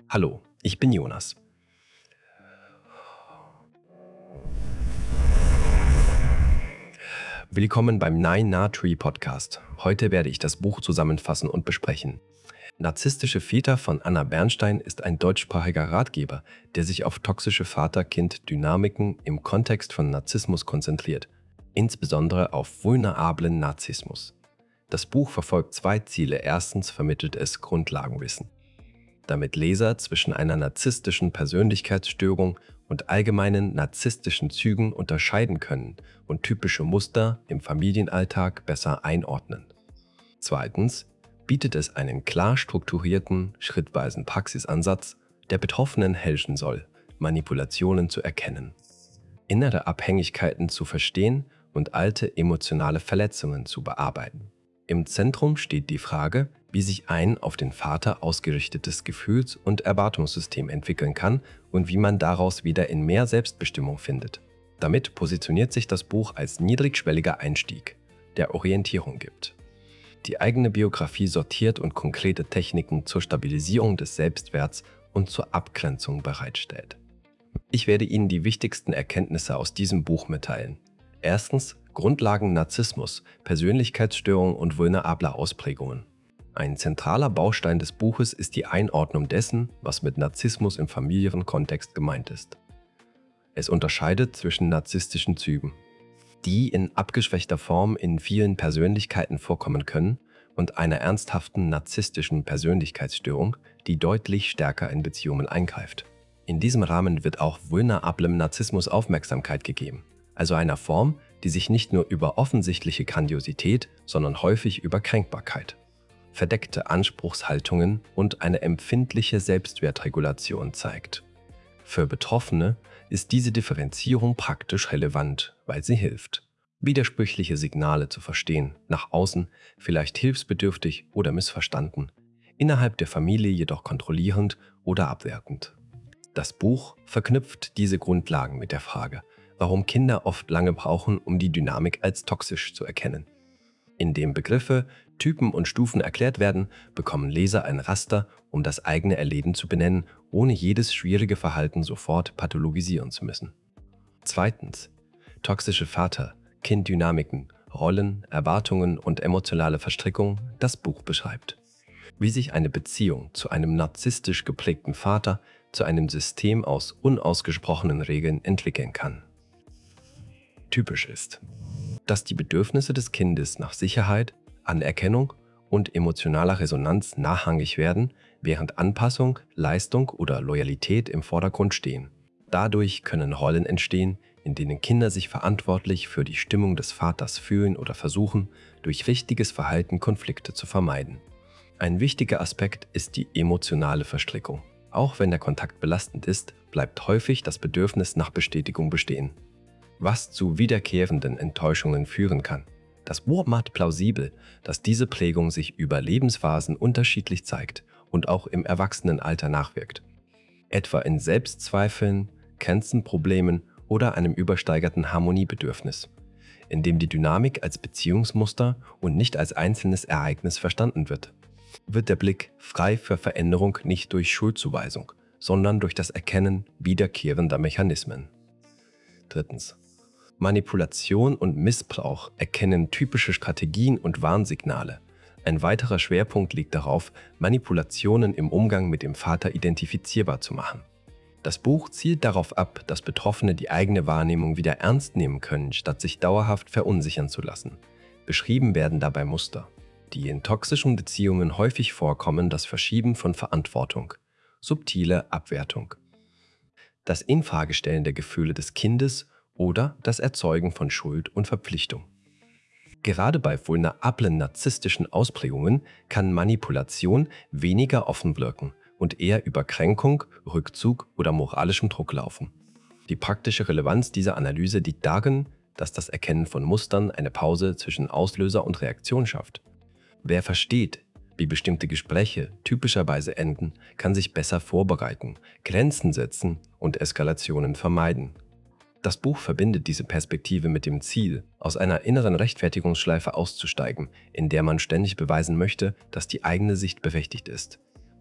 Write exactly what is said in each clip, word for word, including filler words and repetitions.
Hallo, ich bin Jonas. Willkommen beim Nine Na Tree Podcast. Heute werde ich das Buch zusammenfassen und besprechen. Narzisstische Väter von Anna Bernstein ist ein deutschsprachiger Ratgeber, der sich auf toxische Vater-Kind-Dynamiken im Kontext von Narzissmus konzentriert, insbesondere auf vulnerablen Narzissmus. Das Buch verfolgt zwei Ziele. Erstens vermittelt es Grundlagenwissen, damit Leser zwischen einer narzisstischen Persönlichkeitsstörung und allgemeinen narzisstischen Zügen unterscheiden können und typische Muster im Familienalltag besser einordnen. Zweitens bietet es einen klar strukturierten, schrittweisen Praxisansatz, der Betroffenen helfen soll, Manipulationen zu erkennen, innere Abhängigkeiten zu verstehen und alte emotionale Verletzungen zu bearbeiten. Im Zentrum steht die Frage, wie sich ein auf den Vater ausgerichtetes Gefühls- und Erwartungssystem entwickeln kann und wie man daraus wieder in mehr Selbstbestimmung findet. Damit positioniert sich das Buch als niedrigschwelliger Einstieg, der Orientierung gibt. Die eigene Biografie sortiert und konkrete Techniken zur Stabilisierung des Selbstwerts und zur Abgrenzung bereitstellt. Ich werde Ihnen die wichtigsten Erkenntnisse aus diesem Buch mitteilen. Erstens, Grundlagen Narzissmus, Persönlichkeitsstörungen und vulnerable Ausprägungen. Ein zentraler Baustein des Buches ist die Einordnung dessen, was mit Narzissmus im familiären Kontext gemeint ist. Es unterscheidet zwischen narzisstischen Zügen, die in abgeschwächter Form in vielen Persönlichkeiten vorkommen können, und einer ernsthaften narzisstischen Persönlichkeitsstörung, die deutlich stärker in Beziehungen eingreift. In diesem Rahmen wird auch vulnerablem Narzissmus Aufmerksamkeit gegeben, also einer Form, die sich nicht nur über offensichtliche Grandiosität, sondern häufig über Kränkbarkeit, verdeckte Anspruchshaltungen und eine empfindliche Selbstwertregulation zeigt. Für Betroffene ist diese Differenzierung praktisch relevant, weil sie hilft, widersprüchliche Signale zu verstehen, nach außen vielleicht hilfsbedürftig oder missverstanden, innerhalb der Familie jedoch kontrollierend oder abwertend. Das Buch verknüpft diese Grundlagen mit der Frage, warum Kinder oft lange brauchen, um die Dynamik als toxisch zu erkennen. Indem Begriffe, Typen und Stufen erklärt werden, bekommen Leser ein Raster, um das eigene Erleben zu benennen, ohne jedes schwierige Verhalten sofort pathologisieren zu müssen. Zweitens, toxische Vater-Kind-Dynamiken, Rollen, Erwartungen und emotionale Verstrickung das Buch beschreibt. Wie sich eine Beziehung zu einem narzisstisch geprägten Vater zu einem System aus unausgesprochenen Regeln entwickeln kann. Typisch ist, dass die Bedürfnisse des Kindes nach Sicherheit, Anerkennung und emotionaler Resonanz nachrangig werden, während Anpassung, Leistung oder Loyalität im Vordergrund stehen. Dadurch können Rollen entstehen, in denen Kinder sich verantwortlich für die Stimmung des Vaters fühlen oder versuchen, durch richtiges Verhalten Konflikte zu vermeiden. Ein wichtiger Aspekt ist die emotionale Verstrickung. Auch wenn der Kontakt belastend ist, bleibt häufig das Bedürfnis nach Bestätigung bestehen, was zu wiederkehrenden Enttäuschungen führen kann. Das Buch macht plausibel, dass diese Prägung sich über Lebensphasen unterschiedlich zeigt und auch im Erwachsenenalter nachwirkt. Etwa in Selbstzweifeln, Grenzenproblemen oder einem übersteigerten Harmoniebedürfnis, in dem die Dynamik als Beziehungsmuster und nicht als einzelnes Ereignis verstanden wird. Wird der Blick frei für Veränderung nicht durch Schuldzuweisung, sondern durch das Erkennen wiederkehrender Mechanismen. Drittens. Manipulation und Missbrauch erkennen typische Strategien und Warnsignale. Ein weiterer Schwerpunkt liegt darauf, Manipulationen im Umgang mit dem Vater identifizierbar zu machen. Das Buch zielt darauf ab, dass Betroffene die eigene Wahrnehmung wieder ernst nehmen können, statt sich dauerhaft verunsichern zu lassen. Beschrieben werden dabei Muster, die in toxischen Beziehungen häufig vorkommen: das Verschieben von Verantwortung, subtile Abwertung, das Infragestellen der Gefühle des Kindes oder das Erzeugen von Schuld und Verpflichtung. Gerade bei vulnerablen narzisstischen Ausprägungen kann Manipulation weniger offen wirken und eher über Kränkung, Rückzug oder moralischem Druck laufen. Die praktische Relevanz dieser Analyse liegt darin, dass das Erkennen von Mustern eine Pause zwischen Auslöser und Reaktion schafft. Wer versteht, wie bestimmte Gespräche typischerweise enden, kann sich besser vorbereiten, Grenzen setzen und Eskalationen vermeiden. Das Buch verbindet diese Perspektive mit dem Ziel, aus einer inneren Rechtfertigungsschleife auszusteigen, in der man ständig beweisen möchte, dass die eigene Sicht berechtigt ist.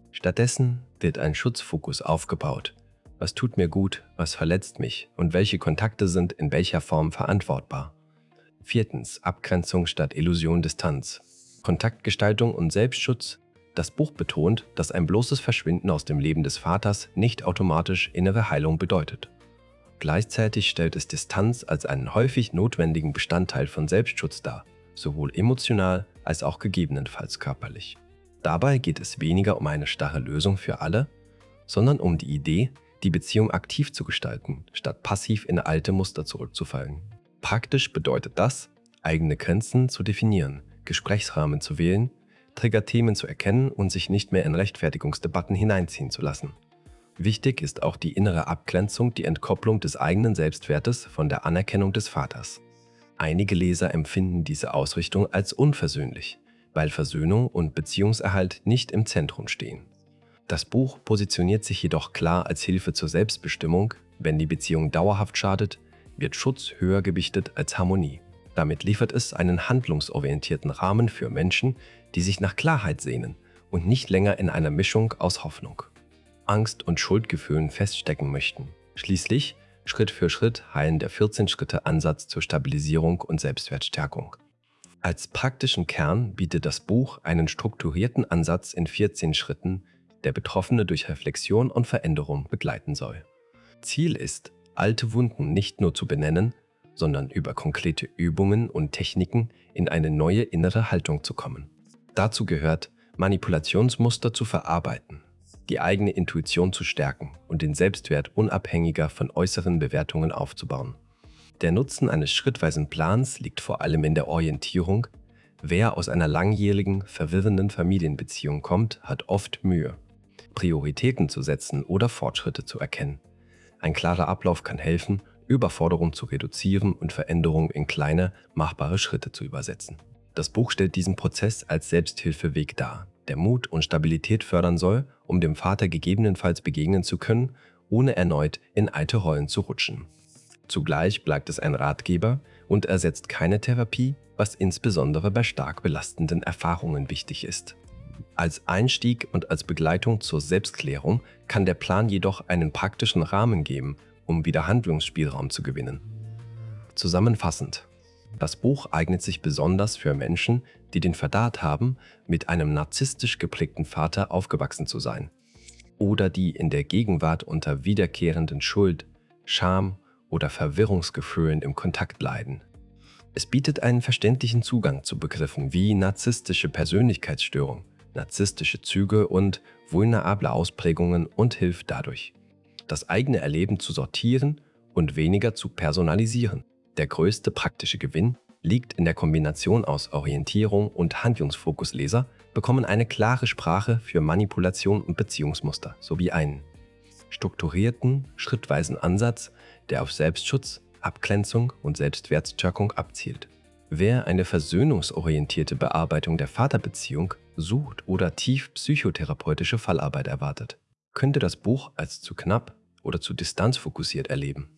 Stattdessen wird ein Schutzfokus aufgebaut. Was tut mir gut, was verletzt mich und welche Kontakte sind in welcher Form verantwortbar. Viertens. Abgrenzung statt Illusion Distanz. Kontaktgestaltung und Selbstschutz. Das Buch betont, dass ein bloßes Verschwinden aus dem Leben des Vaters nicht automatisch innere Heilung bedeutet. Gleichzeitig stellt es Distanz als einen häufig notwendigen Bestandteil von Selbstschutz dar, sowohl emotional als auch gegebenenfalls körperlich. Dabei geht es weniger um eine starre Lösung für alle, sondern um die Idee, die Beziehung aktiv zu gestalten, statt passiv in alte Muster zurückzufallen. Praktisch bedeutet das, eigene Grenzen zu definieren, Gesprächsrahmen zu wählen, Triggerthemen zu erkennen und sich nicht mehr in Rechtfertigungsdebatten hineinziehen zu lassen. Wichtig ist auch die innere Abgrenzung, die Entkopplung des eigenen Selbstwertes von der Anerkennung des Vaters. Einige Leser empfinden diese Ausrichtung als unversöhnlich, weil Versöhnung und Beziehungserhalt nicht im Zentrum stehen. Das Buch positioniert sich jedoch klar als Hilfe zur Selbstbestimmung. Wenn die Beziehung dauerhaft schadet, wird Schutz höher gewichtet als Harmonie. Damit liefert es einen handlungsorientierten Rahmen für Menschen, die sich nach Klarheit sehnen und nicht länger in einer Mischung aus Hoffnung, Angst und Schuldgefühlen feststecken möchten. Schließlich, Schritt für Schritt, heilen der vierzehn-Schritte-Ansatz zur Stabilisierung und Selbstwertstärkung. Als praktischen Kern bietet das Buch einen strukturierten Ansatz in vierzehn Schritten, der Betroffene durch Reflexion und Veränderung begleiten soll. Ziel ist, alte Wunden nicht nur zu benennen, sondern über konkrete Übungen und Techniken in eine neue innere Haltung zu kommen. Dazu gehört, Manipulationsmuster zu verarbeiten, die eigene Intuition zu stärken und den Selbstwert unabhängiger von äußeren Bewertungen aufzubauen. Der Nutzen eines schrittweisen Plans liegt vor allem in der Orientierung. Wer aus einer langjährigen, verwirrenden Familienbeziehung kommt, hat oft Mühe, Prioritäten zu setzen oder Fortschritte zu erkennen. Ein klarer Ablauf kann helfen, Überforderung zu reduzieren und Veränderung in kleine, machbare Schritte zu übersetzen. Das Buch stellt diesen Prozess als Selbsthilfeweg dar, der Mut und Stabilität fördern soll, um dem Vater gegebenenfalls begegnen zu können, ohne erneut in alte Rollen zu rutschen. Zugleich bleibt es ein Ratgeber und ersetzt keine Therapie, was insbesondere bei stark belastenden Erfahrungen wichtig ist. Als Einstieg und als Begleitung zur Selbstklärung kann der Plan jedoch einen praktischen Rahmen geben, um wieder Handlungsspielraum zu gewinnen. Zusammenfassend: Das Buch eignet sich besonders für Menschen, die den Verdacht haben, mit einem narzisstisch geprägten Vater aufgewachsen zu sein oder die in der Gegenwart unter wiederkehrenden Schuld, Scham oder Verwirrungsgefühlen im Kontakt leiden. Es bietet einen verständlichen Zugang zu Begriffen wie narzisstische Persönlichkeitsstörung, narzisstische Züge und vulnerable Ausprägungen und hilft dadurch, das eigene Erleben zu sortieren und weniger zu personalisieren. Der größte praktische Gewinn liegt in der Kombination aus Orientierung und Handlungsfokus. Leser bekommen eine klare Sprache für Manipulation und Beziehungsmuster sowie einen strukturierten, schrittweisen Ansatz, der auf Selbstschutz, Abgrenzung und Selbstwertstärkung abzielt. Wer eine versöhnungsorientierte Bearbeitung der Vaterbeziehung sucht oder tief psychotherapeutische Fallarbeit erwartet, könnte das Buch als zu knapp oder zu distanzfokussiert erleben.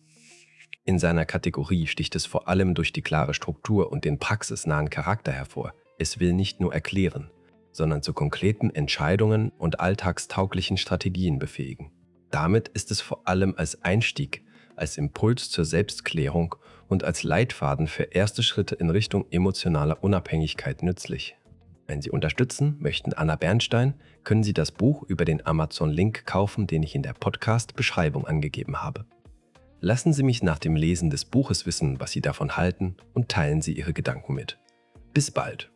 In seiner Kategorie sticht es vor allem durch die klare Struktur und den praxisnahen Charakter hervor. Es will nicht nur erklären, sondern zu konkreten Entscheidungen und alltagstauglichen Strategien befähigen. Damit ist es vor allem als Einstieg, als Impuls zur Selbstklärung und als Leitfaden für erste Schritte in Richtung emotionaler Unabhängigkeit nützlich. Wenn Sie unterstützen möchten Anna Bernstein, können Sie das Buch über den Amazon-Link kaufen, den ich in der Podcast-Beschreibung angegeben habe. Lassen Sie mich nach dem Lesen des Buches wissen, was Sie davon halten und teilen Sie Ihre Gedanken mit. Bis bald!